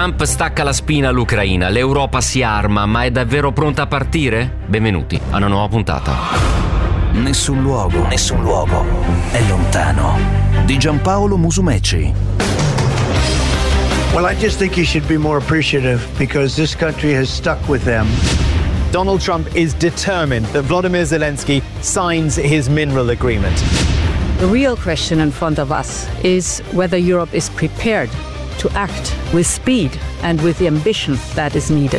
Trump stacca la spina all'Ucraina, l'Europa si arma, ma è davvero pronta a partire? Benvenuti a una nuova puntata. Nessun luogo è lontano. Di Giampaolo Musumeci. Well, I just think you should be more appreciative because this country has stuck with them. Donald Trump is determined that Volodymyr Zelensky signs his mineral agreement. The real question in front of us is whether Europe is prepared to act with speed and with the ambition that is needed.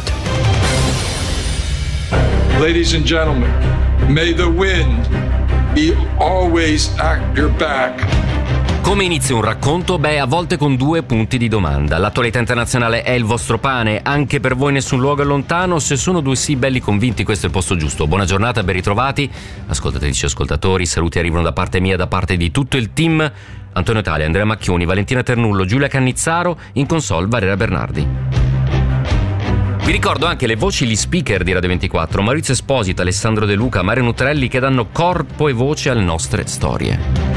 Ladies and gentlemen, may the wind be always at your back. Come inizia un racconto? Beh, a volte con due punti di domanda. L'attualità internazionale è il vostro pane? Anche per voi nessun luogo è lontano? Se sono due sì belli convinti, questo è il posto giusto. Buona giornata, ben ritrovati. Ascoltatrici e ascoltatori, saluti arrivano da parte mia, da parte di tutto il team. Antonio Tali, Andrea Macchioni, Valentina Ternullo, Giulia Cannizzaro, in console Valeria Bernardi. Vi ricordo anche le voci, gli speaker di Radio 24, Maurizio Esposito, Alessandro De Luca, Mario Nutrelli, che danno corpo e voce alle nostre storie.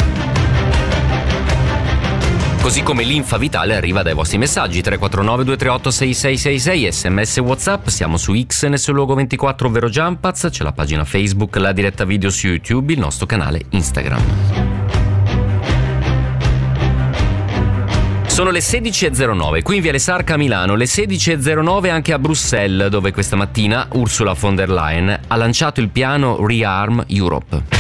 Così come l'infa vitale arriva dai vostri messaggi 349 238 6666, sms WhatsApp, siamo su X nel luogo 24 ovvero Jumpaz, c'è la pagina Facebook, la diretta video su YouTube, il nostro canale Instagram. Sono le 16.09, qui in Viale Sarca a Milano, le 16.09 anche a Bruxelles, dove questa mattina Ursula von der Leyen ha lanciato il piano Rearm Europe.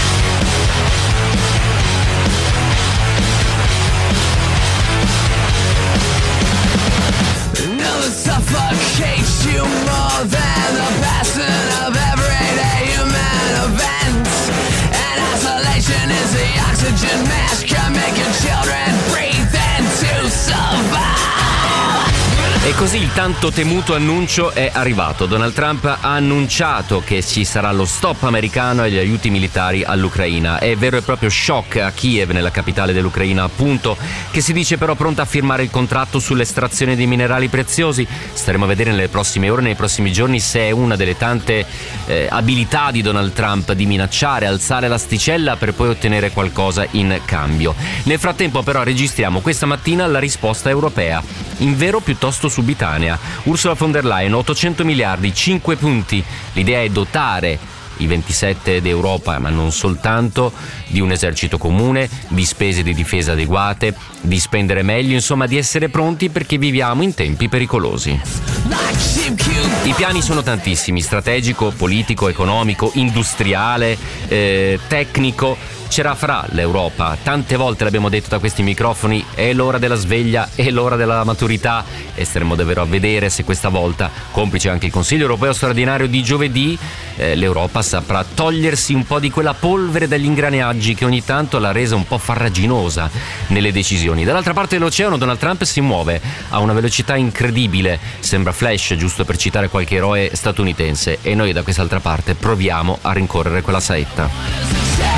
Suffocates you more than the passing of everyday human events. And isolation is the oxygen mask can make your children breathe and to survive. E così il tanto temuto annuncio è arrivato. Donald Trump ha annunciato che ci sarà lo stop americano agli aiuti militari all'Ucraina. È vero e proprio shock a Kiev, nella capitale dell'Ucraina appunto, che si dice però pronta a firmare il contratto sull'estrazione di minerali preziosi. Staremo a vedere nelle prossime ore, nei prossimi giorni, se è una delle tante abilità di Donald Trump di minacciare, alzare l'asticella per poi ottenere qualcosa in cambio. Nel frattempo però registriamo questa mattina la risposta europea, in vero piuttosto subitanea. Ursula von der Leyen, 800 miliardi, 5 punti. L'idea è dotare i 27 d'Europa, ma non soltanto, di un esercito comune, di spese di difesa adeguate, di spendere meglio, insomma di essere pronti perché viviamo in tempi pericolosi. I piani sono tantissimi: strategico, politico, economico, industriale, tecnico. Ce la farà l'Europa? Tante volte l'abbiamo detto da questi microfoni, è l'ora della sveglia, è l'ora della maturità, e staremo davvero a vedere se questa volta, complice anche il Consiglio europeo straordinario di giovedì, l'Europa saprà togliersi un po' di quella polvere dagli ingranaggi che ogni tanto l'ha resa un po' farraginosa nelle decisioni. Dall'altra parte dell'oceano Donald Trump si muove a una velocità incredibile, sembra Flash, giusto per citare qualche eroe statunitense, e noi da quest'altra parte proviamo a rincorrere quella saetta.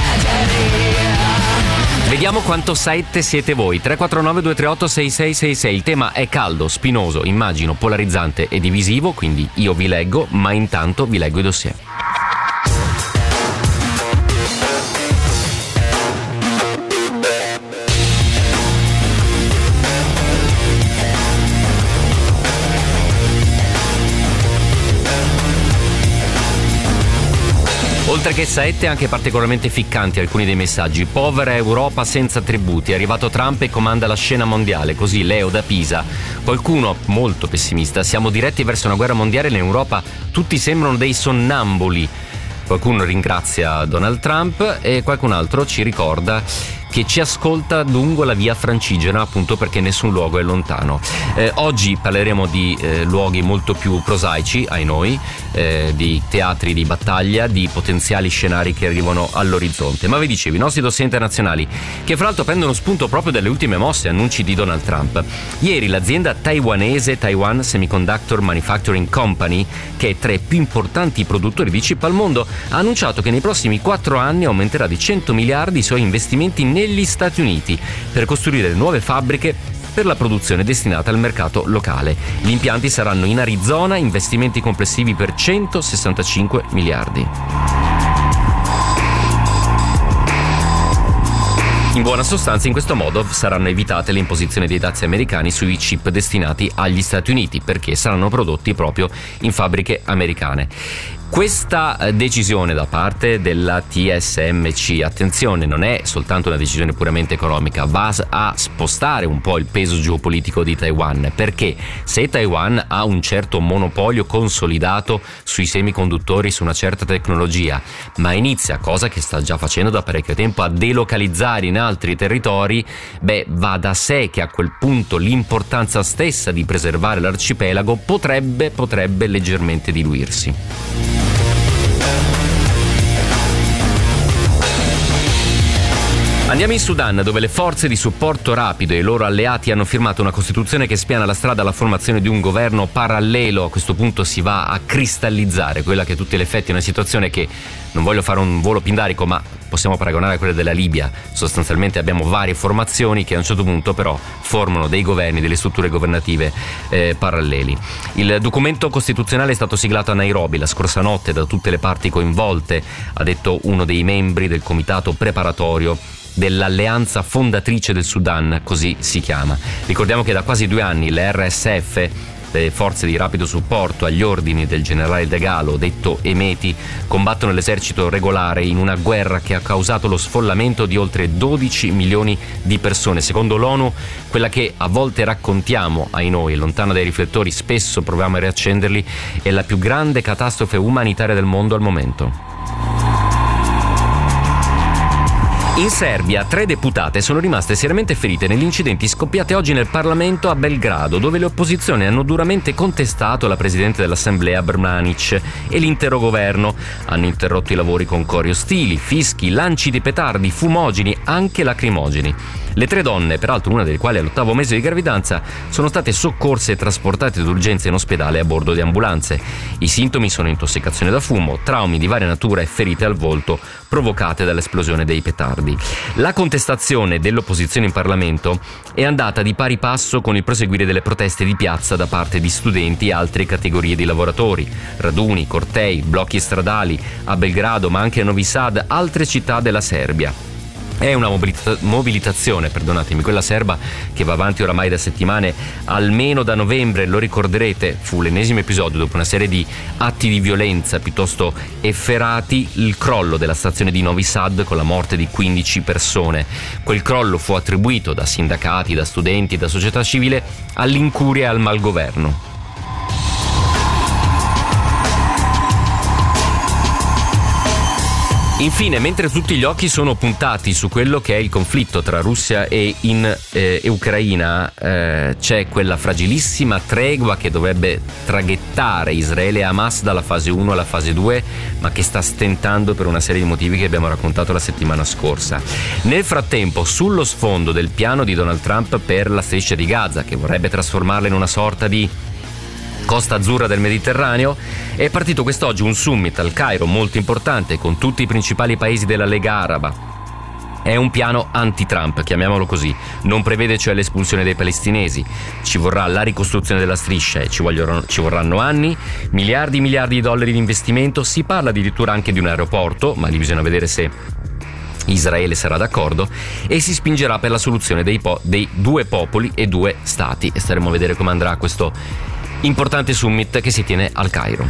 Vediamo quanto saette siete voi. 349 238 6666. Il tema è caldo, spinoso, immagino polarizzante e divisivo, quindi io vi leggo, ma intanto vi leggo i dossier. Oltre che saette, anche particolarmente ficcanti alcuni dei messaggi. Povera Europa senza tributi, è arrivato Trump e comanda la scena mondiale, così Leo da Pisa. Qualcuno molto pessimista: siamo diretti verso una guerra mondiale in Europa, tutti sembrano dei sonnambuli. Qualcuno ringrazia Donald Trump e qualcun altro ci ricorda che ci ascolta lungo la via Francigena, appunto perché nessun luogo è lontano. Oggi parleremo di luoghi molto più prosaici, ai noi, di teatri di battaglia, di potenziali scenari che arrivano all'orizzonte. Ma vi dicevo, i nostri dossier internazionali, che fra l'altro prendono spunto proprio dalle ultime mosse e annunci di Donald Trump. Ieri l'azienda taiwanese Taiwan Semiconductor Manufacturing Company, che è tra i più importanti produttori di chip al mondo, ha annunciato che nei prossimi 4 anni aumenterà di 100 miliardi i suoi investimenti negli Stati Uniti per costruire nuove fabbriche per la produzione destinata al mercato locale. Gli impianti saranno in Arizona, investimenti complessivi per 165 miliardi. In buona sostanza, in questo modo saranno evitate le imposizioni dei dazi americani sui chip destinati agli Stati Uniti, perché saranno prodotti proprio in fabbriche americane. Questa decisione da parte della TSMC, attenzione, non è soltanto una decisione puramente economica, va a spostare un po' il peso geopolitico di Taiwan, perché se Taiwan ha un certo monopolio consolidato sui semiconduttori, su una certa tecnologia, ma inizia, cosa che sta già facendo da parecchio tempo, a delocalizzare in altri territori, va da sé che a quel punto l'importanza stessa di preservare l'arcipelago potrebbe leggermente diluirsi. Andiamo in Sudan, dove le forze di supporto rapido e i loro alleati hanno firmato una costituzione che spiana la strada alla formazione di un governo parallelo. A questo punto si va a cristallizzare quella che a tutti gli effetti è una situazione che, non voglio fare un volo pindarico, ma possiamo paragonare a quella della Libia. Sostanzialmente abbiamo varie formazioni che a un certo punto però formano dei governi, delle strutture governative paralleli. Il documento costituzionale è stato siglato a Nairobi la scorsa notte da tutte le parti coinvolte, ha detto uno dei membri del comitato preparatorio dell'alleanza fondatrice del Sudan, così si chiama. Ricordiamo che da quasi 2 anni le RSF, le forze di rapido supporto agli ordini del generale Dagalo, detto Emeti, combattono l'esercito regolare in una guerra che ha causato lo sfollamento di oltre 12 milioni di persone. Secondo l'ONU, quella che a volte raccontiamo ai noi, lontana dai riflettori, spesso proviamo a riaccenderli, è la più grande catastrofe umanitaria del mondo al momento. In Serbia 3 deputate sono rimaste seriamente ferite negli incidenti scoppiati oggi nel Parlamento a Belgrado, dove le opposizioni hanno duramente contestato la presidente dell'Assemblea Brmanic e l'intero governo. Hanno interrotto i lavori con cori ostili, fischi, lanci di petardi, fumogeni, anche lacrimogeni. Le 3 donne, peraltro una delle quali è all'8° mese di gravidanza, sono state soccorse e trasportate d'urgenza in ospedale a bordo di ambulanze. I sintomi sono intossicazione da fumo, traumi di varia natura e ferite al volto provocate dall'esplosione dei petardi. La contestazione dell'opposizione in Parlamento è andata di pari passo con il proseguire delle proteste di piazza da parte di studenti e altre categorie di lavoratori. Raduni, cortei, blocchi stradali a Belgrado, ma anche a Novi Sad, altre città della Serbia. È una mobilitazione, quella serba, che va avanti oramai da settimane, almeno da novembre. Lo ricorderete, fu l'ennesimo episodio dopo una serie di atti di violenza piuttosto efferati, il crollo della stazione di Novi Sad con la morte di 15 persone. Quel crollo fu attribuito da sindacati, da studenti, da società civile all'incuria e al malgoverno. Infine, mentre tutti gli occhi sono puntati su quello che è il conflitto tra Russia e Ucraina, c'è quella fragilissima tregua che dovrebbe traghettare Israele e Hamas dalla fase 1 alla fase 2, ma che sta stentando per una serie di motivi che abbiamo raccontato la settimana scorsa. Nel frattempo, sullo sfondo del piano di Donald Trump per la striscia di Gaza, che vorrebbe trasformarla in una sorta di costa azzurra del Mediterraneo, è partito quest'oggi un summit al Cairo molto importante con tutti i principali paesi della Lega Araba. È un piano anti-Trump, chiamiamolo così. Non prevede cioè l'espulsione dei palestinesi. Ci vorrà la ricostruzione della striscia e ci vorranno anni, miliardi di dollari di investimento. Si parla addirittura anche di un aeroporto, ma lì bisogna vedere se Israele sarà d'accordo, e si spingerà per la soluzione dei 2 popoli e 2 stati. E staremo a vedere come andrà questo importante summit che si tiene al Cairo.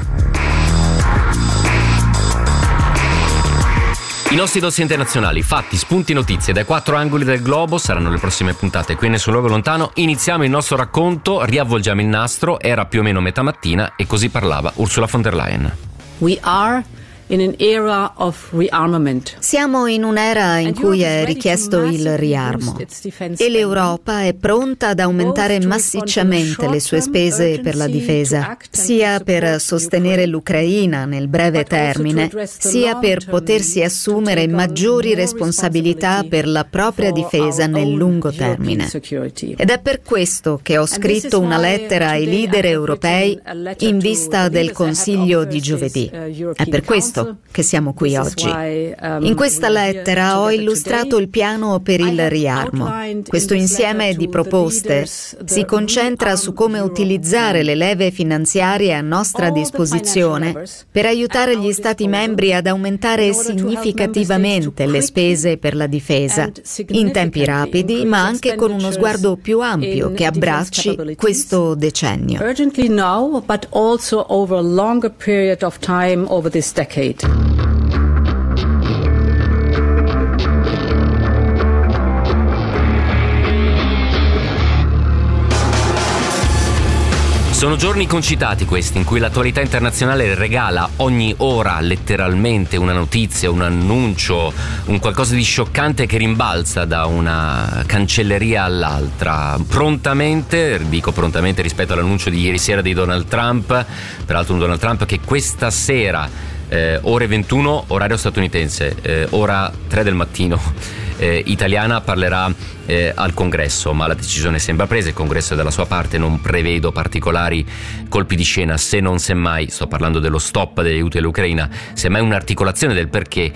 I nostri dossier internazionali, fatti, spunti, notizie dai 4 angoli del globo saranno le prossime puntate qui Nessun Luogo Lontano. Iniziamo il nostro racconto, riavvolgiamo il nastro, era più o meno metà mattina e così parlava Ursula von der Leyen. We are in an era of rearmament. Siamo in un'era in cui è richiesto il riarmo e l'Europa è pronta ad aumentare massicciamente le sue spese per la difesa, sia per sostenere l'Ucraina nel breve termine, sia per potersi assumere maggiori responsabilità per la propria difesa nel lungo termine. Ed è per questo che ho scritto una lettera ai leader europei in vista del Consiglio di giovedì. È per questo questo che siamo qui oggi. In questa lettera ho illustrato il piano per il riarmo. Questo insieme di proposte si concentra su come utilizzare le leve finanziarie a nostra disposizione per aiutare gli Stati membri ad aumentare significativamente le spese per la difesa, in tempi rapidi, ma anche con uno sguardo più ampio che abbracci questo decennio. Urgently now, but also over a longer period of time over this decade. Sono giorni concitati questi, in cui l'attualità internazionale regala ogni ora letteralmente una notizia, un annuncio, un qualcosa di scioccante che rimbalza da una cancelleria all'altra. Prontamente, dico prontamente rispetto all'annuncio di ieri sera di Donald Trump, peraltro un Donald Trump che questa sera, ore 21, orario statunitense, ora 3 del mattino, italiana, parlerà al Congresso, ma la decisione sembra presa, il Congresso è dalla sua parte, non prevedo particolari colpi di scena, se non semmai, sto parlando dello stop degli aiuti all'Ucraina, semmai un'articolazione del perché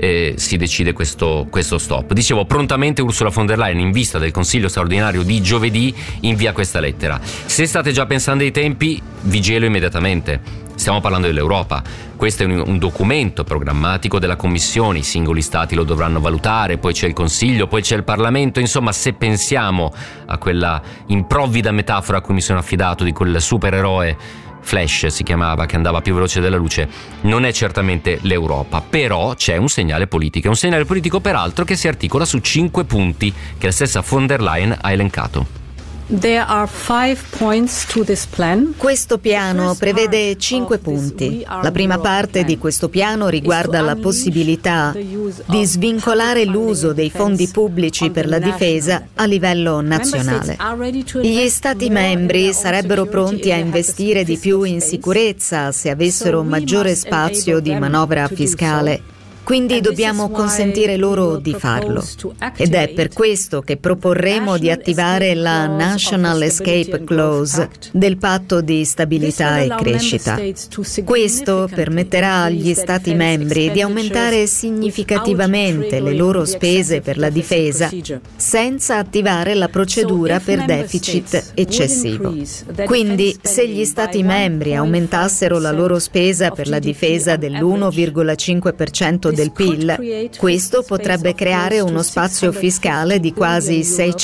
si decide questo stop. Dicevo, prontamente Ursula von der Leyen, in vista del Consiglio straordinario di giovedì, invia questa lettera. Se state già pensando ai tempi, vi gelo immediatamente. Stiamo parlando dell'Europa. Questo è un documento programmatico della Commissione, i singoli Stati lo dovranno valutare, poi c'è il Consiglio, poi c'è il Parlamento. Insomma, se pensiamo a quella improvvida metafora a cui mi sono affidato di quel supereroe, Flash si chiamava, che andava più veloce della luce, non è certamente l'Europa, però c'è un segnale politico, peraltro che si articola su 5 punti che la stessa von der Leyen ha elencato. There are 5 points to this plan. Questo piano prevede 5 punti. La prima parte di questo piano riguarda la possibilità di svincolare l'uso dei fondi pubblici per la difesa a livello nazionale. Gli Stati membri sarebbero pronti a investire di più in sicurezza se avessero maggiore spazio di manovra fiscale. Quindi dobbiamo consentire loro di farlo. Ed è per questo che proporremo di attivare la National Escape Clause del Patto di stabilità e crescita. Questo permetterà agli Stati membri di aumentare significativamente le loro spese per la difesa senza attivare la procedura per deficit eccessivo. Quindi, se gli Stati membri aumentassero la loro spesa per la difesa dell'1,5% del PIL, questo potrebbe creare uno spazio fiscale di quasi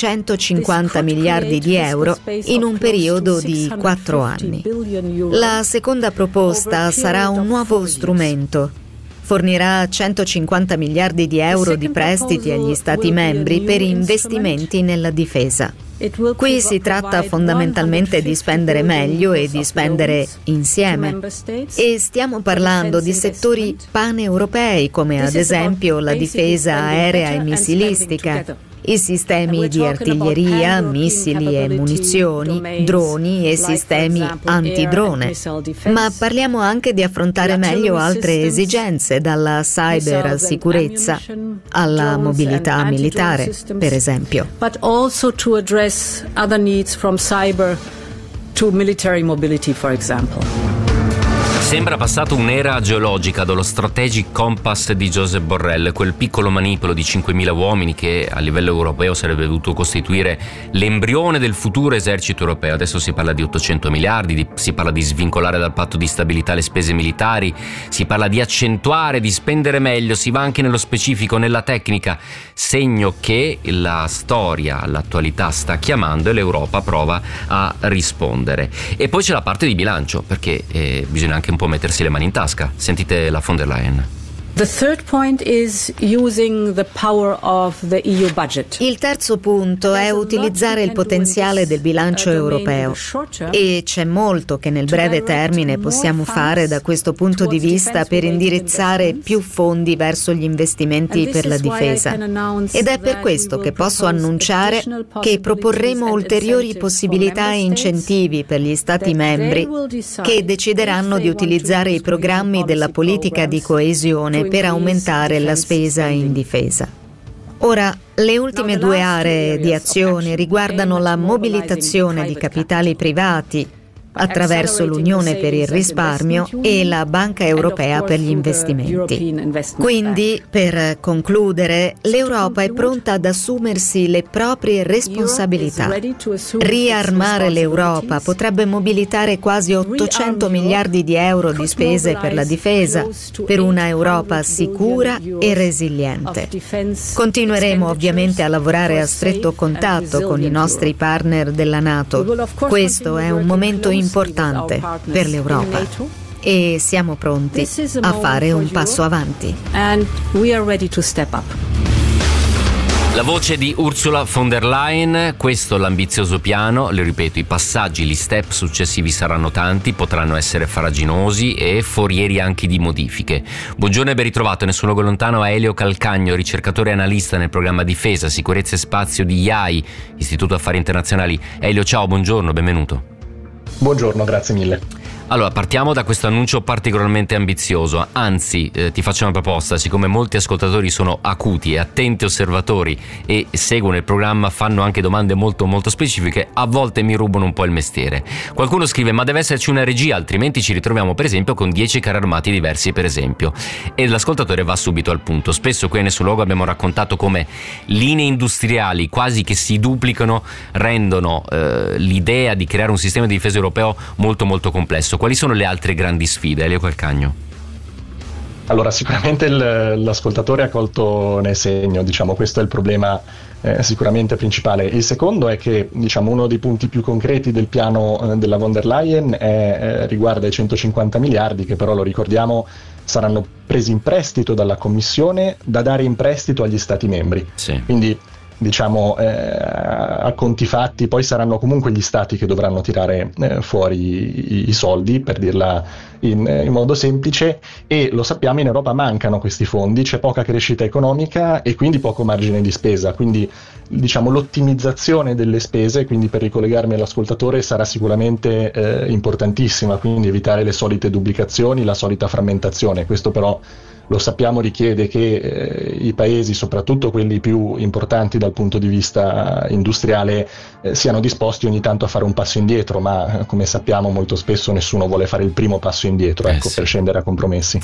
650 miliardi di euro in un periodo di 4 anni. La seconda proposta sarà un nuovo strumento. Fornirà 150 miliardi di euro di prestiti agli Stati membri per investimenti nella difesa. Qui si tratta fondamentalmente di spendere meglio e di spendere insieme. E stiamo parlando di settori paneuropei come ad esempio la difesa aerea e missilistica, i sistemi di artiglieria, missili e munizioni, droni e sistemi antidrone. Ma parliamo anche di affrontare meglio altre esigenze, dalla cybersicurezza alla mobilità militare, per esempio. But also to address other needs from cyber to military mobility, for example. Sembra passata un'era geologica dallo Strategic Compass di Joseph Borrell, quel piccolo manipolo di 5.000 uomini che a livello europeo sarebbe dovuto costituire l'embrione del futuro esercito europeo. Adesso si parla di 800 miliardi, si parla di svincolare dal patto di stabilità le spese militari, si parla di accentuare, di spendere meglio, si va anche nello specifico, nella tecnica, segno che la storia, l'attualità sta chiamando e l'Europa prova a rispondere. E poi c'è la parte di bilancio, perché bisogna anche un po' mettersi le mani in tasca. Sentite la von der Leyen. The third point is using the power of the EU budget. Il terzo punto è utilizzare il potenziale del bilancio europeo, e c'è molto che nel breve termine possiamo fare da questo punto di vista per indirizzare più fondi verso gli investimenti per la difesa. Ed è per questo che posso annunciare che proporremo ulteriori possibilità e incentivi per gli Stati membri che decideranno di utilizzare i programmi della politica di coesione per aumentare la spesa in difesa. Ora, le ultime 2 aree di azione riguardano la mobilitazione di capitali privati attraverso l'Unione per il risparmio e la Banca Europea per gli investimenti. Quindi, per concludere, l'Europa è pronta ad assumersi le proprie responsabilità. Riarmare l'Europa potrebbe mobilitare quasi 800 miliardi di euro di spese per la difesa, per una Europa sicura e resiliente. Continueremo ovviamente a lavorare a stretto contatto con i nostri partner della NATO. Questo è un momento importante per l'Europa e siamo pronti a fare un passo avanti. La voce di Ursula von der Leyen, questo l'ambizioso piano, le ripeto, i passaggi, gli step successivi saranno tanti, potranno essere farraginosi e forieri anche di modifiche. Buongiorno e ben ritrovato, nessun luogo lontano, a Elio Calcagno, ricercatore e analista nel programma Difesa, Sicurezza e Spazio di IAI, Istituto Affari Internazionali. Elio, ciao, buongiorno, benvenuto. Buongiorno, grazie mille. Allora, partiamo da questo annuncio particolarmente ambizioso, anzi ti faccio una proposta, siccome molti ascoltatori sono acuti e attenti osservatori e seguono il programma, fanno anche domande molto molto specifiche, a volte mi rubano un po' il mestiere. Qualcuno scrive: ma deve esserci una regia, altrimenti ci ritroviamo per esempio con 10 carri armati diversi per esempio. E l'ascoltatore va subito al punto. Spesso qui a Nessun Luogo abbiamo raccontato come linee industriali quasi che si duplicano rendono l'idea di creare un sistema di difesa europeo molto molto complesso. Quali sono le altre grandi sfide, Elio Calcagno? Allora, sicuramente l'ascoltatore ha colto nel segno, questo è il problema sicuramente principale. Il secondo è che uno dei punti più concreti del piano della von der Leyen riguarda i 150 miliardi che però, lo ricordiamo, saranno presi in prestito dalla Commissione da dare in prestito agli Stati membri. Sì. Quindi a conti fatti poi saranno comunque gli stati che dovranno tirare fuori i soldi, per dirla in modo semplice, e lo sappiamo, in Europa mancano questi fondi, c'è poca crescita economica e quindi poco margine di spesa, quindi l'ottimizzazione delle spese, quindi per ricollegarmi all'ascoltatore, sarà sicuramente importantissima, quindi evitare le solite duplicazioni, la solita frammentazione. Questo però, lo sappiamo, richiede che i paesi, soprattutto quelli più importanti dal punto di vista industriale, siano disposti ogni tanto a fare un passo indietro, ma come sappiamo molto spesso nessuno vuole fare il primo passo indietro, sì, per scendere a compromessi.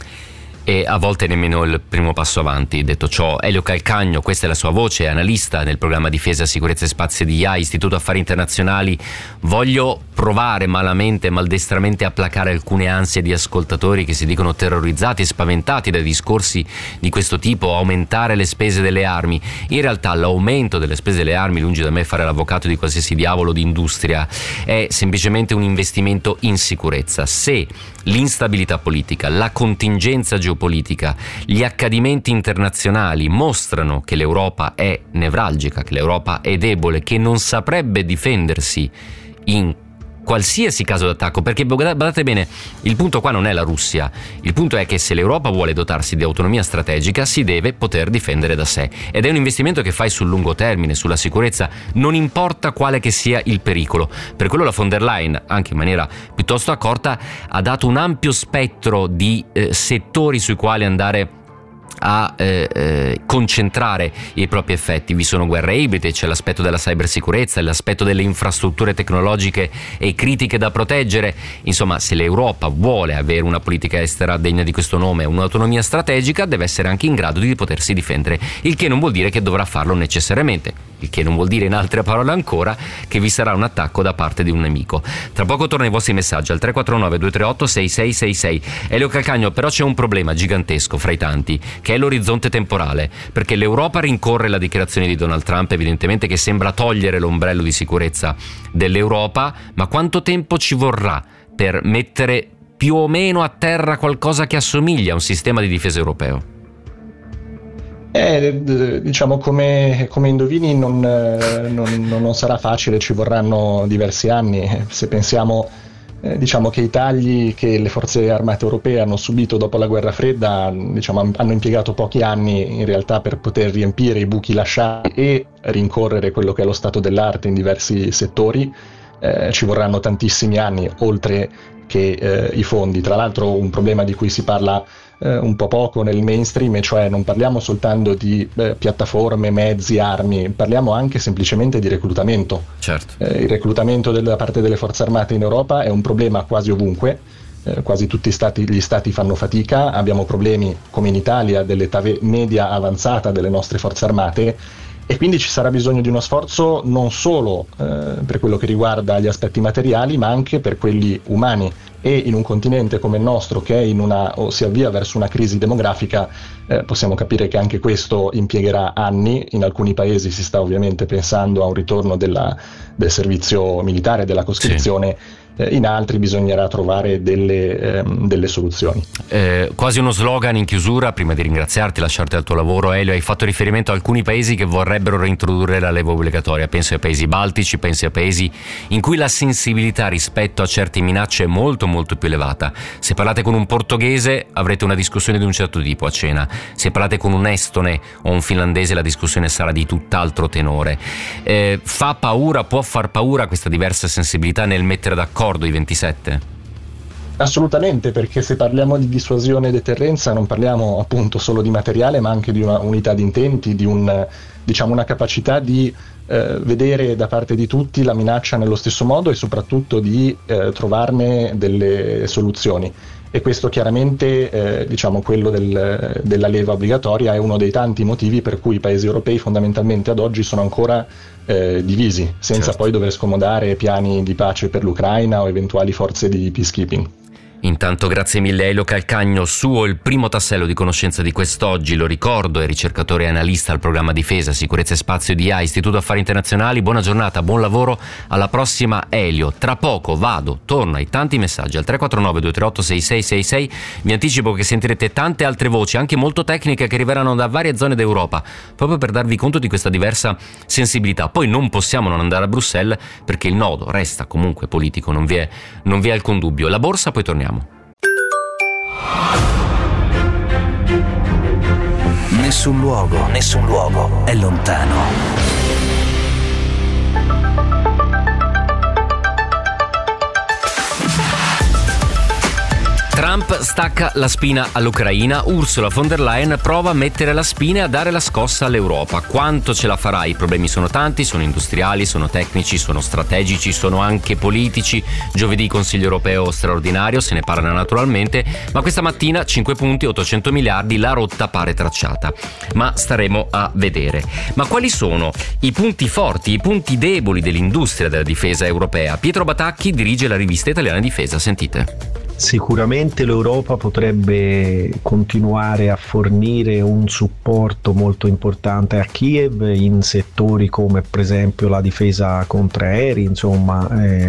E a volte nemmeno il primo passo avanti. Detto ciò, Elio Calcagno, questa è la sua voce, analista nel programma Difesa, Sicurezza e Spazio di IAI, Istituto Affari Internazionali. Voglio provare maldestramente a placare alcune ansie di ascoltatori che si dicono terrorizzati e spaventati dai discorsi di questo tipo, aumentare le spese delle armi. In realtà l'aumento delle spese delle armi, lungi da me fare l'avvocato di qualsiasi diavolo di industria, è semplicemente un investimento in sicurezza. Se l'instabilità politica, la contingenza geopolitica, gli accadimenti internazionali mostrano che l'Europa è nevralgica, che l'Europa è debole, che non saprebbe difendersi in qualsiasi caso d'attacco, perché badate bene, il punto qua non è la Russia, il punto è che se l'Europa vuole dotarsi di autonomia strategica si deve poter difendere da sé, ed è un investimento che fai sul lungo termine, sulla sicurezza, non importa quale che sia il pericolo. Per quello la von der Leyen, anche in maniera piuttosto accorta, ha dato un ampio spettro di settori sui quali andare a concentrare i propri effetti. Vi sono guerre ibride, c'è l'aspetto della cybersicurezza, l'aspetto delle infrastrutture tecnologiche e critiche da proteggere. Insomma, se l'Europa vuole avere una politica estera degna di questo nome, un'autonomia strategica, deve essere anche in grado di potersi difendere, il che non vuol dire che dovrà farlo necessariamente, il che non vuol dire, in altre parole ancora, che vi sarà un attacco da parte di un nemico. Tra poco torno ai vostri messaggi al 349 238 6666. Elio Calcagno, però c'è un problema gigantesco fra i tanti, che è l'orizzonte temporale, perché l'Europa rincorre la dichiarazione di Donald Trump, evidentemente, che sembra togliere l'ombrello di sicurezza dell'Europa, ma quanto tempo ci vorrà per mettere più o meno a terra qualcosa che assomiglia a un sistema di difesa europeo? Come indovini non sarà facile, ci vorranno diversi anni. Se pensiamo che i tagli che le forze armate europee hanno subito dopo la guerra fredda hanno impiegato pochi anni in realtà per poter riempire i buchi lasciati e rincorrere quello che è lo stato dell'arte in diversi settori. Ci vorranno tantissimi anni, oltre che i fondi. Tra l'altro, un problema di cui si parla un po' poco nel mainstream, e cioè non parliamo soltanto di piattaforme, mezzi, armi, parliamo anche semplicemente di reclutamento. Certo. Il reclutamento da parte delle forze armate in Europa è un problema quasi ovunque, quasi tutti gli stati fanno fatica, abbiamo problemi come in Italia dell'età media avanzata delle nostre forze armate, e quindi ci sarà bisogno di uno sforzo non solo per quello che riguarda gli aspetti materiali, ma anche per quelli umani. E in un continente come il nostro, che è o si avvia verso una crisi demografica, possiamo capire che anche questo impiegherà anni. In alcuni paesi si sta ovviamente pensando a un ritorno del servizio militare, della coscrizione. Sì. In altri bisognerà trovare delle soluzioni. Quasi uno slogan in chiusura, prima di ringraziarti e lasciarti al tuo lavoro, Elio. Hai fatto riferimento a alcuni paesi che vorrebbero reintrodurre la leva obbligatoria. Penso ai paesi baltici, penso ai paesi in cui la sensibilità rispetto a certe minacce è molto molto più elevata. Se parlate con un portoghese avrete una discussione di un certo tipo a cena, se parlate con un estone o un finlandese la discussione sarà di tutt'altro tenore. Fa paura, può far paura questa diversa sensibilità nel mettere d'accordo i 27? Assolutamente, perché se parliamo di dissuasione e deterrenza non parliamo appunto solo di materiale, ma anche di una unità di intenti, di una capacità di vedere da parte di tutti la minaccia nello stesso modo, e soprattutto di trovarne delle soluzioni. E questo chiaramente, quello della leva obbligatoria, è uno dei tanti motivi per cui i paesi europei fondamentalmente ad oggi sono ancora divisi, senza poi dover scomodare piani di pace per l'Ucraina o eventuali forze di peacekeeping. Intanto grazie mille Elio Calcagno, suo il primo tassello di conoscenza di quest'oggi, lo ricordo, è ricercatore e analista al programma Difesa, Sicurezza e Spazio di IA, Istituto Affari Internazionali. Buona giornata, buon lavoro, alla prossima Elio. Tra poco torno ai tanti messaggi al 349 238 6666, vi anticipo che sentirete tante altre voci, anche molto tecniche, che arriveranno da varie zone d'Europa, proprio per darvi conto di questa diversa sensibilità. Poi non possiamo non andare a Bruxelles, perché il nodo resta comunque politico, non vi è alcun dubbio. La borsa, poi torniamo. Nessun luogo è lontano. Trump stacca la spina all'Ucraina, Ursula von der Leyen prova a mettere la spina e a dare la scossa all'Europa. Quanto ce la farà? I problemi sono tanti, sono industriali, sono tecnici, sono strategici, sono anche politici. Giovedì Consiglio europeo straordinario, se ne parla naturalmente, ma questa mattina 5 punti, 800 miliardi, la rotta pare tracciata. Ma staremo a vedere. Ma quali sono i punti forti, i punti deboli dell'industria della difesa europea? Pietro Batacchi dirige la rivista italiana Difesa, sentite. Sicuramente l'Europa potrebbe continuare a fornire un supporto molto importante a Kiev in settori come per esempio la difesa contro aerei, insomma,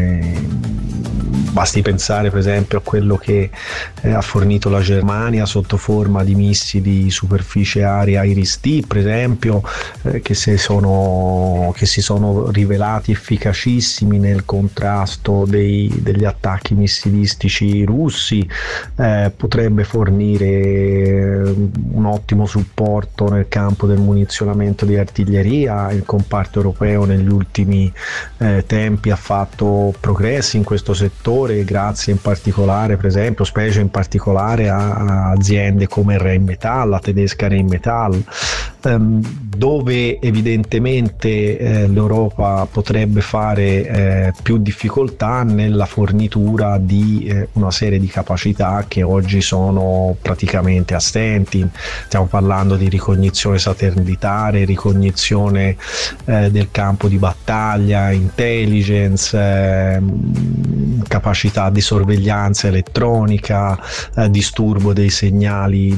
basti pensare per esempio a quello che ha fornito la Germania sotto forma di missili di superficie aria Iris-T, per esempio, che si sono rivelati efficacissimi nel contrasto degli attacchi missilistici russi. Potrebbe fornire un ottimo supporto nel campo del munizionamento di artiglieria. Il comparto europeo negli ultimi tempi ha fatto progressi in questo settore grazie in particolare, per esempio, specie in particolare a aziende come Rheinmetall, la tedesca Rheinmetall, dove evidentemente l'Europa potrebbe fare più difficoltà nella fornitura di una serie di capacità che oggi sono praticamente assenti. Stiamo parlando di ricognizione satellitare, ricognizione del campo di battaglia, intelligence, capacità di sorveglianza elettronica, disturbo dei segnali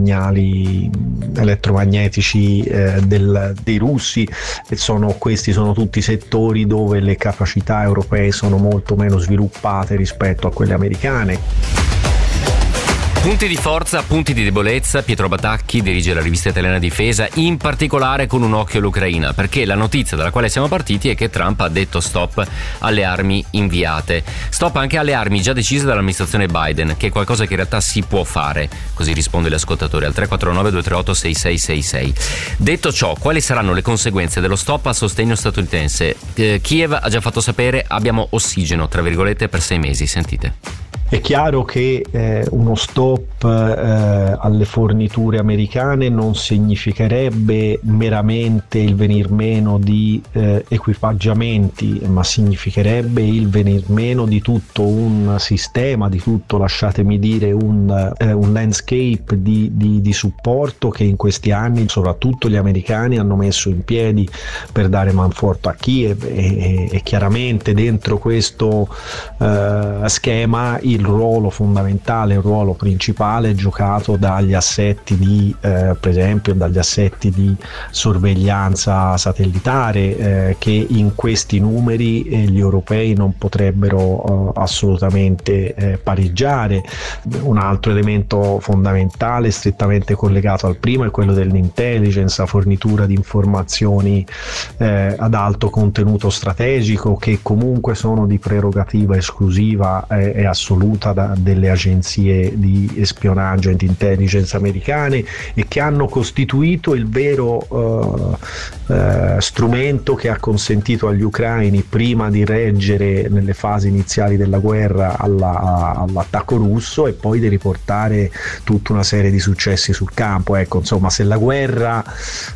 elettromagnetici dei russi. Questi sono tutti settori dove le capacità europee sono molto meno sviluppate rispetto a quelle americane. Punti di forza, punti di debolezza. Pietro Batacchi dirige la rivista italiana Difesa, in particolare con un occhio all'Ucraina, perché la notizia dalla quale siamo partiti è che Trump ha detto stop alle armi inviate, stop anche alle armi già decise dall'amministrazione Biden, che è qualcosa che in realtà si può fare, così risponde l'ascoltatore al 349 238 6666. Detto ciò, quali saranno le conseguenze dello stop a sostegno statunitense? Kiev ha già fatto sapere: abbiamo ossigeno, tra virgolette, per 6 mesi, sentite. È chiaro che uno stop alle forniture americane non significherebbe meramente il venir meno di equipaggiamenti, ma significherebbe il venir meno di tutto un sistema, di tutto, lasciatemi dire, un landscape di supporto che in questi anni soprattutto gli americani hanno messo in piedi per dare manforte a Kiev, e chiaramente dentro questo schema il ruolo fondamentale, il ruolo principale è giocato dagli assetti per esempio dagli assetti di sorveglianza satellitare che in questi numeri gli europei non potrebbero assolutamente pareggiare. Un altro elemento fondamentale strettamente collegato al primo è quello dell'intelligence, la fornitura di informazioni ad alto contenuto strategico, che comunque sono di prerogativa esclusiva e assoluta delle agenzie di spionaggio e di intelligence americane, e che hanno costituito il vero strumento che ha consentito agli ucraini, prima di reggere nelle fasi iniziali della guerra all'attacco russo, e poi di riportare tutta una serie di successi sul campo. Ecco, insomma, se la guerra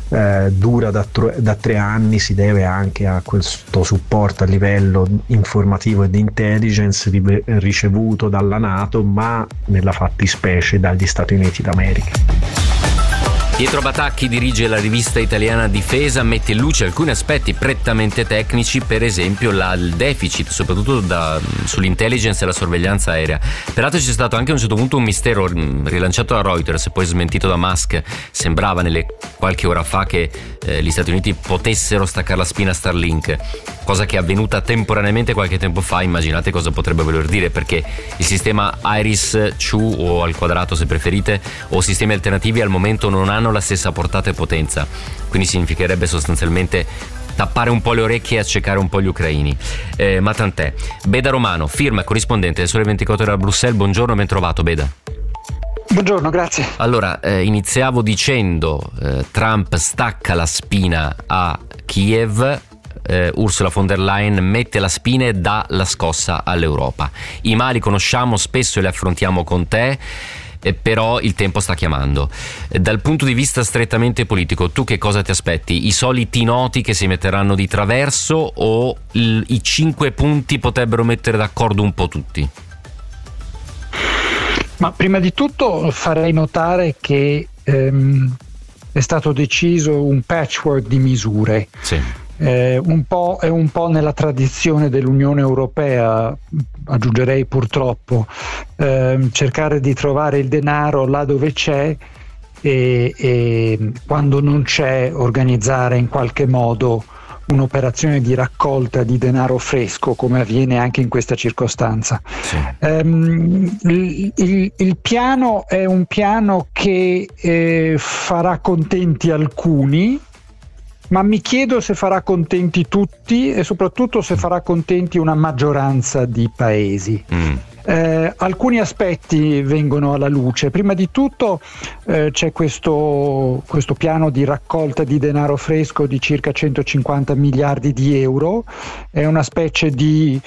dura da 3 anni, si deve anche a questo supporto a livello informativo e di intelligence ricevuto dalla NATO, ma nella fattispecie dagli Stati Uniti d'America. Pietro Batacchi dirige la rivista italiana Difesa, mette in luce alcuni aspetti prettamente tecnici, per esempio il deficit soprattutto sull'intelligence e la sorveglianza aerea. Peraltro c'è stato anche a un certo punto un mistero rilanciato da Reuters e poi smentito da Musk. Sembrava qualche ora fa che gli Stati Uniti potessero staccare la spina a Starlink, cosa che è avvenuta temporaneamente qualche tempo fa. Immaginate cosa potrebbe voler dire, perché il sistema IRIS-2 o al quadrato se preferite, o sistemi alternativi al momento non hanno la stessa portata e potenza, quindi significherebbe sostanzialmente tappare un po' le orecchie e accecare un po' gli ucraini, ma tant'è. Beda Romano, firma corrispondente del Sole 24 Ore a Bruxelles. Buongiorno, ben trovato Beda. Buongiorno, grazie. Allora, iniziavo dicendo Trump stacca la spina a Kiev, Ursula von der Leyen mette la spina e dà la scossa all'Europa. I mali conosciamo, spesso li affrontiamo con te, però il tempo sta chiamando. Dal punto di vista strettamente politico, tu che cosa ti aspetti? I soliti noti che si metteranno di traverso, o i 5 punti potrebbero mettere d'accordo un po' tutti? Ma prima di tutto farei notare che è stato deciso un patchwork di misure. Sì. È un po' nella tradizione dell'Unione Europea, aggiungerei purtroppo, cercare di trovare il denaro là dove c'è e quando non c'è organizzare in qualche modo un'operazione di raccolta di denaro fresco, come avviene anche in questa circostanza. Sì. Il piano è un piano che farà contenti alcuni, ma mi chiedo se farà contenti tutti e soprattutto se farà contenti una maggioranza di paesi. Alcuni aspetti vengono alla luce. Prima di tutto c'è questo piano di raccolta di denaro fresco di circa 150 miliardi di euro. È una specie di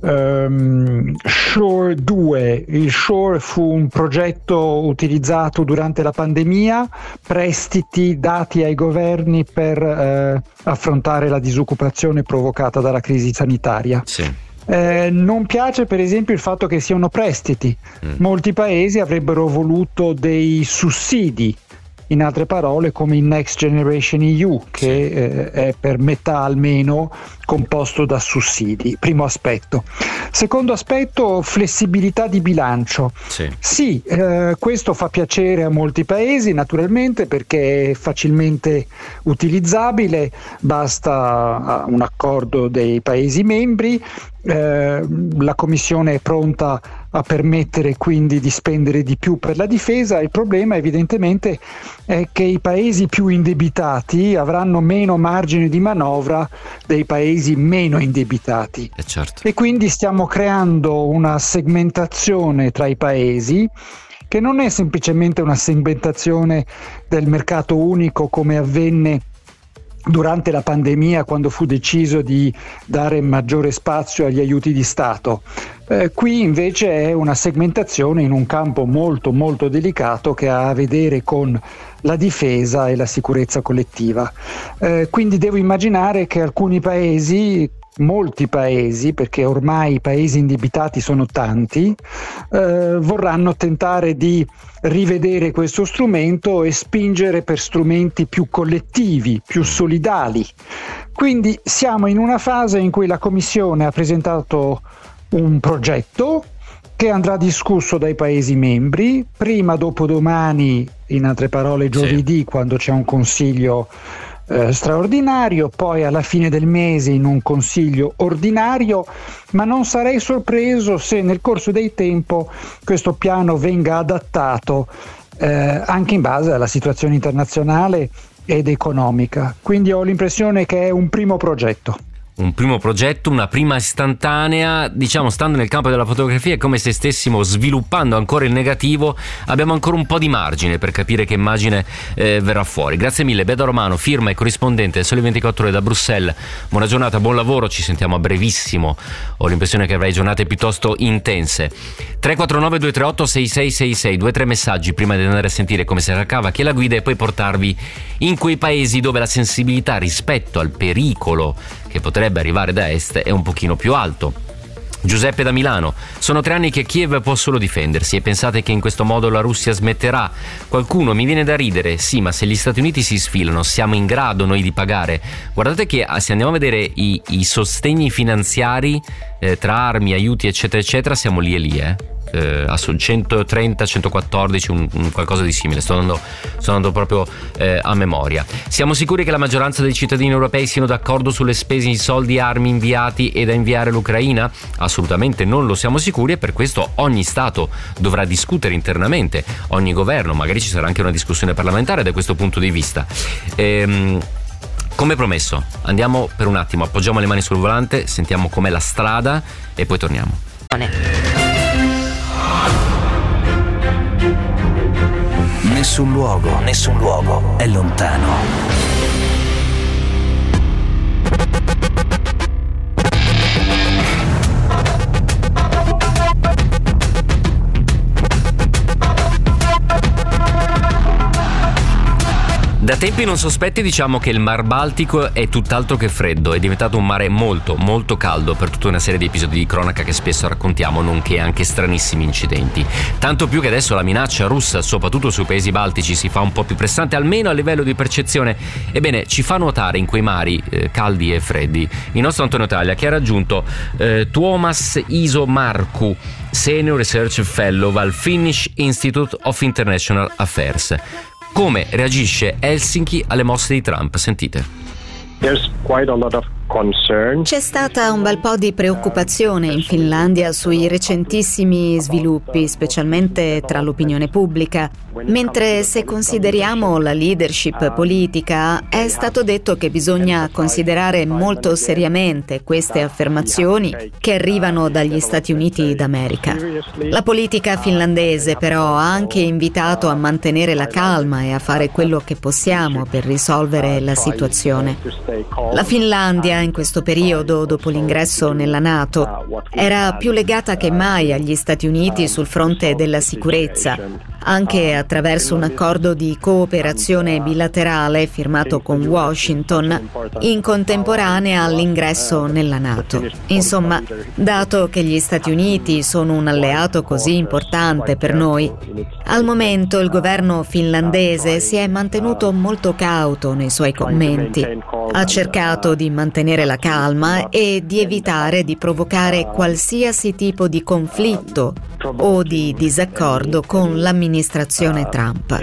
Shore 2. Il Shore fu un progetto utilizzato durante la pandemia, prestiti dati ai governi per affrontare la disoccupazione provocata dalla crisi sanitaria. Sì. Non piace per esempio il fatto che siano prestiti. Molti paesi avrebbero voluto dei sussidi, in altre parole come il Next Generation EU, che è per metà almeno composto da sussidi. Primo aspetto. Secondo aspetto, flessibilità di bilancio. Sì, questo fa piacere a molti paesi naturalmente, perché è facilmente utilizzabile, basta un accordo dei paesi membri. La Commissione è pronta a permettere quindi di spendere di più per la difesa. Il problema evidentemente è che i paesi più indebitati avranno meno margine di manovra dei paesi meno indebitati, certo. E quindi stiamo creando una segmentazione tra i paesi che non è semplicemente una segmentazione del mercato unico come avvenne durante la pandemia, quando fu deciso di dare maggiore spazio agli aiuti di Stato. Qui invece è una segmentazione in un campo molto molto delicato che ha a vedere con la difesa e la sicurezza collettiva. Quindi devo immaginare che alcuni paesi, molti paesi, perché ormai i paesi indebitati sono tanti, vorranno tentare di rivedere questo strumento e spingere per strumenti più collettivi, più solidali. Quindi siamo in una fase in cui la Commissione ha presentato un progetto che andrà discusso dai Paesi membri, prima dopodomani, in altre parole giovedì, quando c'è un consiglio straordinario, poi alla fine del mese in un consiglio ordinario, ma non sarei sorpreso se nel corso del tempo questo piano venga adattato anche in base alla situazione internazionale ed economica. Quindi ho l'impressione che è un primo progetto. Un primo progetto, una prima istantanea, diciamo, stando nel campo della fotografia è come se stessimo sviluppando ancora il negativo, abbiamo ancora un po' di margine per capire che immagine verrà fuori. Grazie mille, Beda Romano, firma e corrispondente del Sole 24 Ore da Bruxelles. Buona giornata, buon lavoro, ci sentiamo a brevissimo. Ho l'impressione che avrai giornate piuttosto intense. 349 238 6666, 2-3 messaggi prima di andare a sentire come si raccava chi è la guida e poi portarvi in quei paesi dove la sensibilità rispetto al pericolo che potrebbe arrivare da est è un pochino più alto. Giuseppe da Milano: sono 3 anni che Kiev può solo difendersi e pensate che in questo modo la Russia smetterà? Qualcuno mi viene da ridere, sì, ma se gli Stati Uniti si sfilano siamo in grado noi di pagare? Guardate che se andiamo a vedere i sostegni finanziari tra armi, aiuti eccetera eccetera, siamo lì e lì, a 130, 114, un qualcosa di simile. Sto andando proprio a memoria. Siamo sicuri che la maggioranza dei cittadini europei siano d'accordo sulle spese in soldi e armi inviati e da inviare all'Ucraina? Assolutamente non lo siamo sicuri, e per questo ogni Stato dovrà discutere internamente, ogni governo, magari ci sarà anche una discussione parlamentare da questo punto di vista. Come promesso, andiamo per un attimo, appoggiamo le mani sul volante, sentiamo com'è la strada e poi torniamo. Nessun luogo è lontano. Da tempi non sospetti diciamo che il Mar Baltico è tutt'altro che freddo, è diventato un mare molto molto caldo per tutta una serie di episodi di cronaca che spesso raccontiamo, nonché anche stranissimi incidenti. Tanto più che adesso la minaccia russa, soprattutto sui paesi baltici, si fa un po' più pressante, almeno a livello di percezione. Ebbene, ci fa nuotare in quei mari caldi e freddi il nostro Antonio Taglia, che ha raggiunto Tuomas Iso-Markku, Senior Research Fellow al Finnish Institute of International Affairs. Come reagisce Helsinki alle mosse di Trump? Sentite. C'è stata un bel po' di preoccupazione in Finlandia sui recentissimi sviluppi, specialmente tra l'opinione pubblica, mentre se consideriamo la leadership politica è stato detto che bisogna considerare molto seriamente queste affermazioni che arrivano dagli Stati Uniti d'America. La politica finlandese però ha anche invitato a mantenere la calma e a fare quello che possiamo per risolvere la situazione. La Finlandia in questo periodo, dopo l'ingresso nella NATO, era più legata che mai agli Stati Uniti sul fronte della sicurezza, anche attraverso un accordo di cooperazione bilaterale firmato con Washington in contemporanea all'ingresso nella NATO. Insomma, dato che gli Stati Uniti sono un alleato così importante per noi, al momento il governo finlandese si è mantenuto molto cauto nei suoi commenti. Ha cercato di mantenere la calma e di evitare di provocare qualsiasi tipo di conflitto o di disaccordo con l'amministrazione Trump.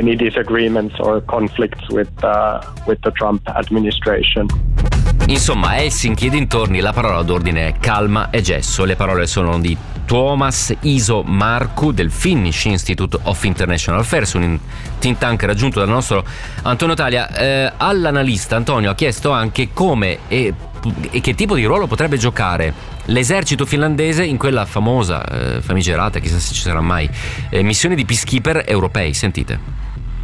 Insomma, a Helsinki e dintorni la parola d'ordine è calma e gesso. Le parole sono di Tuomas Iso-Markku del Finnish Institute of International Affairs, un think tank raggiunto dal nostro Antonio Taglia. All'analista Antonio ha chiesto anche come e che tipo di ruolo potrebbe giocare l'esercito finlandese in quella famosa, famigerata, chissà se ci sarà mai, missione di peacekeeper europei. Sentite.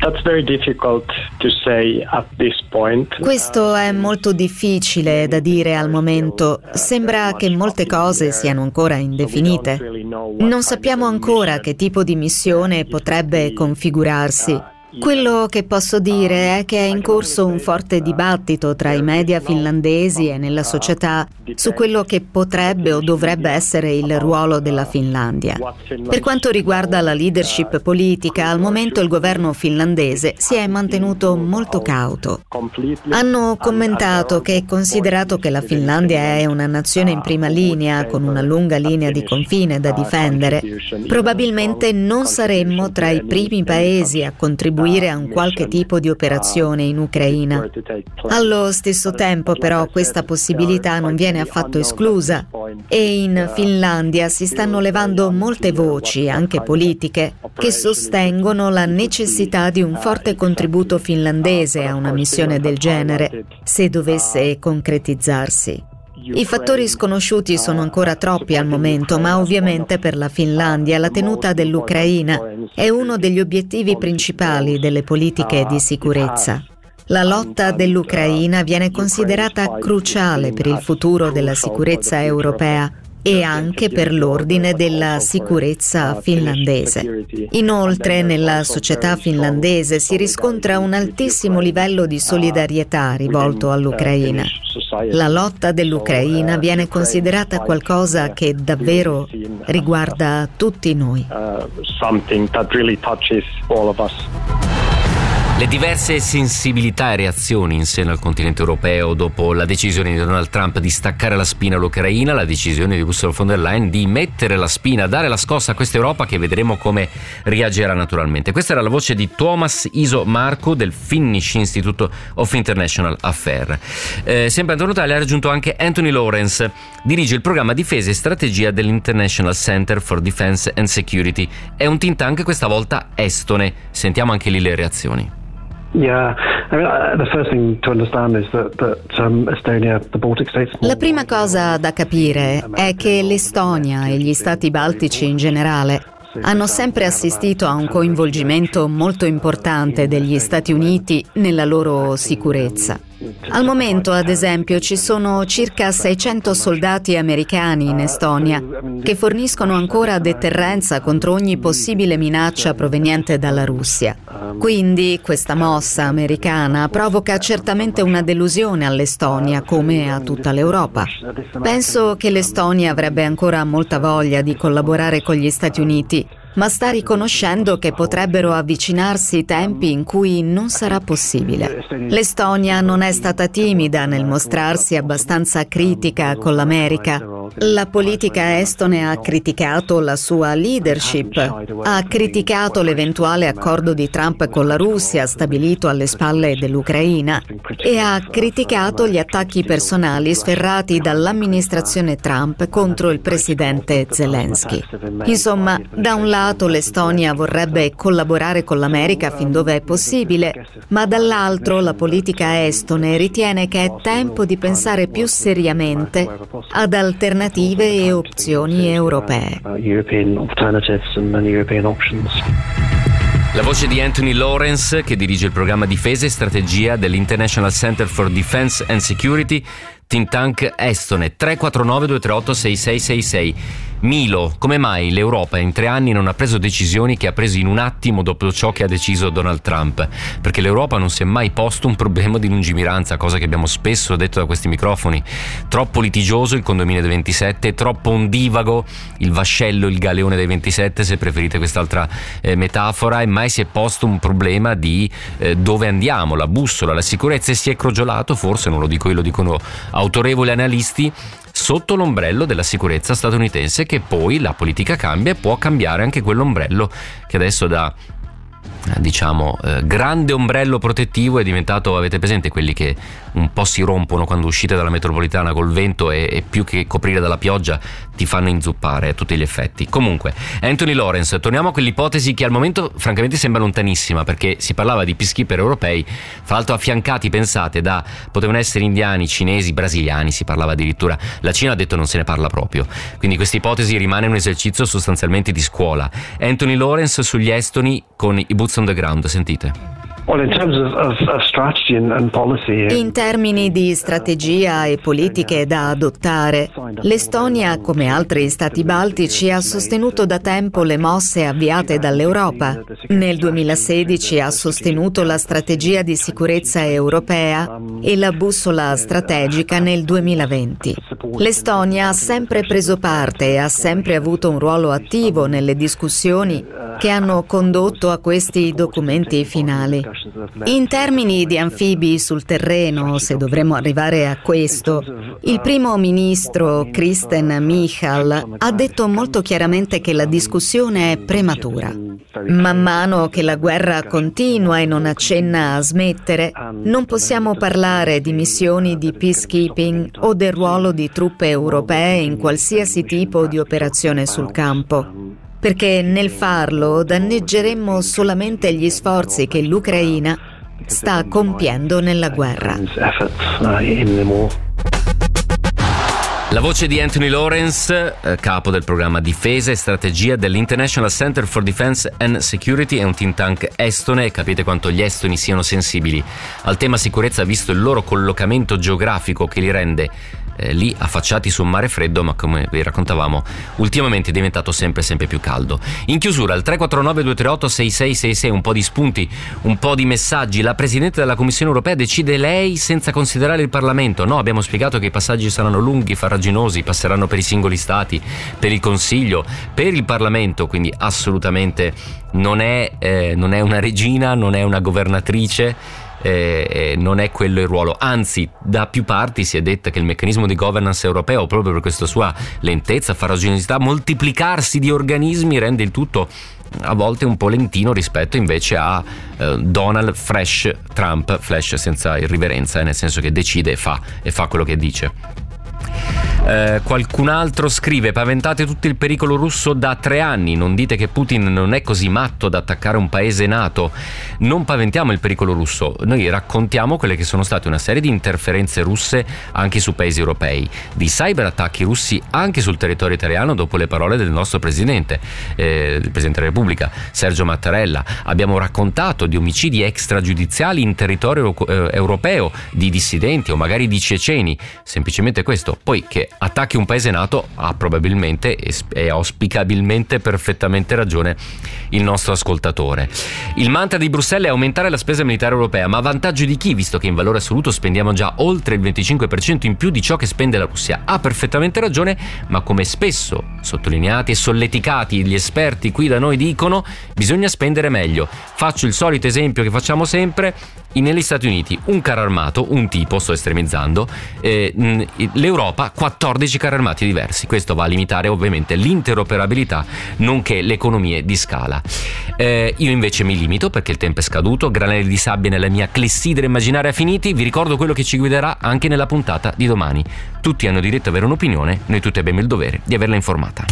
Questo è molto difficile da dire al momento. Sembra che molte cose siano ancora indefinite. Non sappiamo ancora che tipo di missione potrebbe configurarsi. Quello che posso dire è che è in corso un forte dibattito tra i media finlandesi e nella società su quello che potrebbe o dovrebbe essere il ruolo della Finlandia. Per quanto riguarda la leadership politica, al momento il governo finlandese si è mantenuto molto cauto. Hanno commentato che, considerato che la Finlandia è una nazione in prima linea, con una lunga linea di confine da difendere, probabilmente non saremmo tra i primi paesi a contribuire a un qualche tipo di operazione in Ucraina. Allo stesso tempo, però, questa possibilità non viene affatto esclusa e in Finlandia si stanno levando molte voci, anche politiche, che sostengono la necessità di un forte contributo finlandese a una missione del genere, se dovesse concretizzarsi. I fattori sconosciuti sono ancora troppi al momento, ma ovviamente per la Finlandia la tenuta dell'Ucraina è uno degli obiettivi principali delle politiche di sicurezza. La lotta dell'Ucraina viene considerata cruciale per il futuro della sicurezza europea e anche per l'ordine della sicurezza finlandese. Inoltre, nella società finlandese si riscontra un altissimo livello di solidarietà rivolto all'Ucraina. La lotta dell'Ucraina viene considerata qualcosa che davvero riguarda tutti noi. Le diverse sensibilità e reazioni in seno al continente europeo dopo la decisione di Donald Trump di staccare la spina all'Ucraina, la decisione di Ursula von der Leyen di mettere la spina, dare la scossa a questa Europa che vedremo come reagirà naturalmente. Questa era la voce di Tuomas Iso Markku del Finnish Institute of International Affairs. Sempre a Torno Italia ha raggiunto anche Anthony Lawrence, dirige il programma Difesa e Strategia dell'International Center for Defense and Security. È un think tank questa volta estone. Sentiamo anche lì le reazioni. La prima cosa da capire è che l'Estonia e gli stati baltici in generale hanno sempre assistito a un coinvolgimento molto importante degli Stati Uniti nella loro sicurezza. Al momento, ad esempio, ci sono circa 600 soldati americani in Estonia che forniscono ancora deterrenza contro ogni possibile minaccia proveniente dalla Russia. Quindi questa mossa americana provoca certamente una delusione all'Estonia come a tutta l'Europa. Penso che l'Estonia avrebbe ancora molta voglia di collaborare con gli Stati Uniti, ma sta riconoscendo che potrebbero avvicinarsi tempi in cui non sarà possibile. L'Estonia non è stata timida nel mostrarsi abbastanza critica con l'America. La politica estone ha criticato la sua leadership, ha criticato l'eventuale accordo di Trump con la Russia stabilito alle spalle dell'Ucraina e ha criticato gli attacchi personali sferrati dall'amministrazione Trump contro il presidente Zelensky. Insomma, da un lato l'Estonia vorrebbe collaborare con l'America fin dove è possibile, ma dall'altro la politica estone ritiene che è tempo di pensare più seriamente ad alternative e opzioni europee. La voce di Anthony Lawrence, che dirige il programma Difesa e Strategia dell'International Center for Defense and Security, think tank estone. 349-238-6666. Milo, come mai l'Europa in 3 anni non ha preso decisioni che ha preso in un attimo dopo ciò che ha deciso Donald Trump? Perché l'Europa non si è mai posto un problema di lungimiranza, cosa che abbiamo spesso detto da questi microfoni. Troppo litigioso il condominio dei 27, troppo ondivago il vascello, il galeone dei 27, se preferite quest'altra metafora, e mai si è posto un problema di dove andiamo, la bussola, la sicurezza, e si è crogiolato, forse non lo dico io, lo dicono autorevoli analisti, sotto l'ombrello della sicurezza statunitense, che poi la politica cambia e può cambiare anche quell'ombrello che adesso da grande ombrello protettivo è diventato, avete presente quelli che un po' si rompono quando uscite dalla metropolitana col vento e più che coprire dalla pioggia ti fanno inzuppare a tutti gli effetti. Comunque, Anthony Lawrence, torniamo a quell'ipotesi che al momento francamente sembra lontanissima, perché si parlava di peacekeeper europei, fra l'altro affiancati, pensate, potevano essere indiani, cinesi, brasiliani, si parlava addirittura. La Cina ha detto non se ne parla proprio, quindi questa ipotesi rimane un esercizio sostanzialmente di scuola. Anthony Lawrence sugli estoni con i boots on the ground, sentite. In termini di strategia e politiche da adottare, l'Estonia, come altri stati baltici, ha sostenuto da tempo le mosse avviate dall'Europa. Nel 2016 ha sostenuto la strategia di sicurezza europea e la bussola strategica nel 2020. L'Estonia ha sempre preso parte e ha sempre avuto un ruolo attivo nelle discussioni che hanno condotto a questi documenti finali. In termini di anfibi sul terreno, se dovremmo arrivare a questo, il primo ministro Kristen Michal ha detto molto chiaramente che la discussione è prematura. Man mano che la guerra continua e non accenna a smettere, non possiamo parlare di missioni di peacekeeping o del ruolo di truppe europee in qualsiasi tipo di operazione sul campo. Perché nel farlo danneggeremmo solamente gli sforzi che l'Ucraina sta compiendo nella guerra. La voce di Anthony Lawrence, capo del programma Difesa e Strategia dell'International Center for Defense and Security, è un think tank estone, e capite quanto gli estoni siano sensibili al tema sicurezza, visto il loro collocamento geografico che li rende lì affacciati su un mare freddo, ma come vi raccontavamo ultimamente è diventato sempre più caldo. In chiusura, al 349-238-6666, un po' di spunti, un po' di messaggi. La Presidente della Commissione Europea decide lei senza considerare il Parlamento. No, abbiamo spiegato che i passaggi saranno lunghi, farraginosi, passeranno per i singoli stati, per il Consiglio, per il Parlamento, quindi assolutamente non è una regina, non è una governatrice. Non è quello il ruolo, anzi da più parti si è detto che il meccanismo di governance europeo, proprio per questa sua lentezza, farraginosità, moltiplicarsi di organismi, rende il tutto a volte un po' lentino rispetto invece a Donald Fresh Trump, Flash senza irriverenza, nel senso che decide e fa quello che dice. Qualcun altro scrive: paventate tutto il pericolo russo da 3 anni, non dite che Putin non è così matto da attaccare un paese NATO. Non paventiamo il pericolo russo, noi raccontiamo quelle che sono state una serie di interferenze russe anche su paesi europei, di cyberattacchi russi anche sul territorio italiano, dopo le parole del nostro presidente, il Presidente della Repubblica Sergio Mattarella. Abbiamo raccontato di omicidi extragiudiziali in territorio europeo, di dissidenti o magari di ceceni, semplicemente questo. Poi che attacchi un paese NATO ha probabilmente e auspicabilmente perfettamente ragione il nostro ascoltatore. Il mantra di Bruxelles è aumentare la spesa militare europea, ma a vantaggio di chi, visto che in valore assoluto spendiamo già oltre il 25% in più di ciò che spende la Russia? Ha perfettamente ragione, ma come spesso sottolineati e solleticati gli esperti qui da noi dicono, bisogna spendere meglio. Faccio il solito esempio che facciamo sempre: negli Stati Uniti un carro armato, un tipo, sto estremizzando, l'Europa 14 carri armati diversi. Questo va a limitare ovviamente l'interoperabilità nonché le economie di scala. Io invece mi limito, perché il tempo è scaduto, granelli di sabbia nella mia clessidra immaginaria finiti. Vi ricordo quello che ci guiderà anche nella puntata di domani. Tutti hanno diritto ad avere un'opinione, noi tutti abbiamo il dovere di averla informata.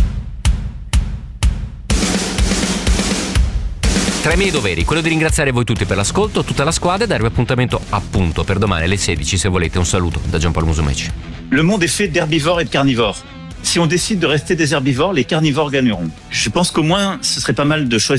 Tra i miei doveri, quello di ringraziare voi tutti per l'ascolto, tutta la squadra, e darvi appuntamento appunto per domani alle 16 se volete. Un saluto da Giampaolo Musumeci. Le monde est fait d'herbivores et de carnivores. Si on décide de rester des herbivores, les carnivores gagneront. Je pense qu'au moins ce serait pas mal de choisir